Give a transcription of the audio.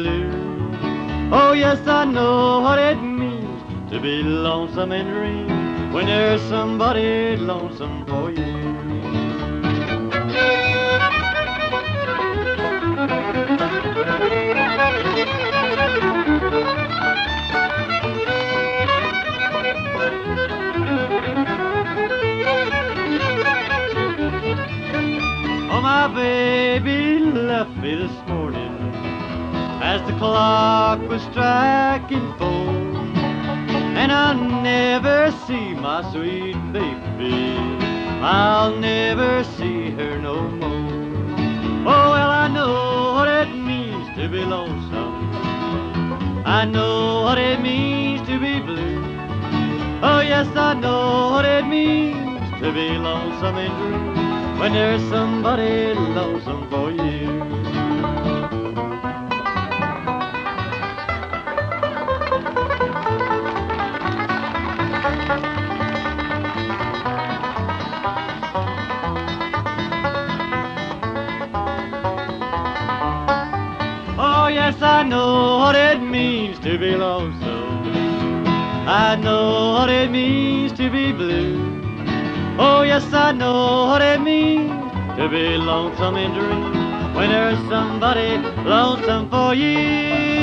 blue. Oh yes, I know what it means to be lonesome and dream when there's somebody lonesome for you. Oh, my baby left me this morning as the clock was striking 4, and I'll never see my sweet baby. I'll never see her no more. Oh, well, I know what it means to be lonesome. I know what it means to be blue. Oh, yes, I know what it means to be lonesome and blue when there's somebody lonesome for you. Oh, yes, I know what it means to be lonesome. I know what it means to be blue. Oh, yes, I know what it means to be lonesome and dream when there's somebody lonesome for you.